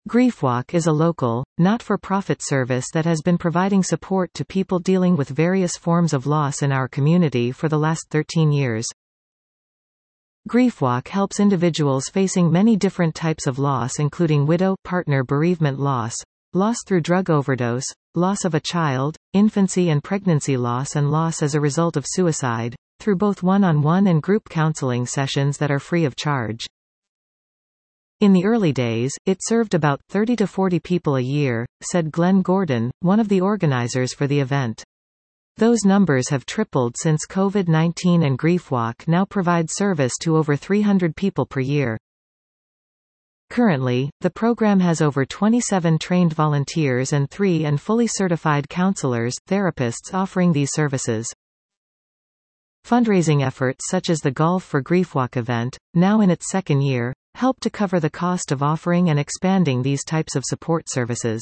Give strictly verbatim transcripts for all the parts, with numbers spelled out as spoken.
GriefWalk is a local, not-for-profit service that has been providing support to people dealing with various forms of loss in our community for the last thirteen years. GriefWalk helps individuals facing many different types of loss, including widow, partner bereavement loss, loss through drug overdose, loss of a child, infancy and pregnancy loss, and loss as a result of suicide, through both one-on-one and group counseling sessions that are free of charge. In the early days, it served about thirty to forty people a year, said Glenn Gordon, one of the organizers for the event. Those numbers have tripled since COVID nineteen, and GriefWalk now provides service to over three hundred people per year. Currently, the program has over twenty-seven trained volunteers and three and fully certified counselors, therapists offering these services. Fundraising efforts such as the Golf for GriefWalk event, now in its second year, help to cover the cost of offering and expanding these types of support services.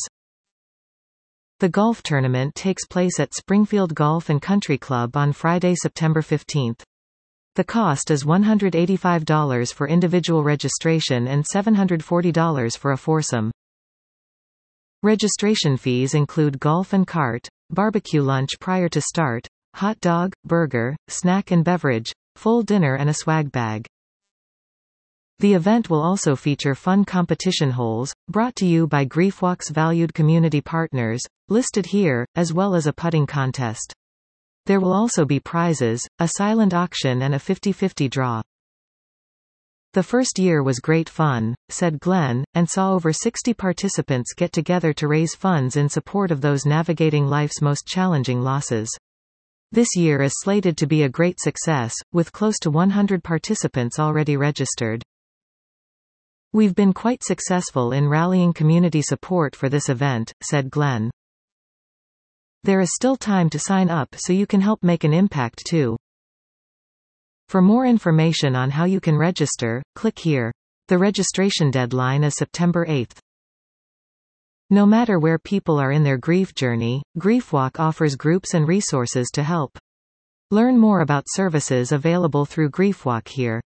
The golf tournament takes place at Springfield Golf and Country Club on Friday, September fifteenth. The cost is one hundred eighty-five dollars for individual registration and seven hundred forty dollars for a foursome. Registration fees include golf and cart, barbecue lunch prior to start, hot dog, burger, snack and beverage, full dinner and a swag bag. The event will also feature fun competition holes, brought to you by GriefWalk's valued community partners, listed here, as well as a putting contest. There will also be prizes, a silent auction and a fifty-fifty draw. The first year was great fun, said Glenn, and saw over sixty participants get together to raise funds in support of those navigating life's most challenging losses. This year is slated to be a great success, with close to one hundred participants already registered. We've been quite successful in rallying community support for this event, said Glenn. There is still time to sign up so you can help make an impact too. For more information on how you can register, click here. The registration deadline is September eighth. No matter where people are in their grief journey, GriefWalk offers groups and resources to help. Learn more about services available through GriefWalk here.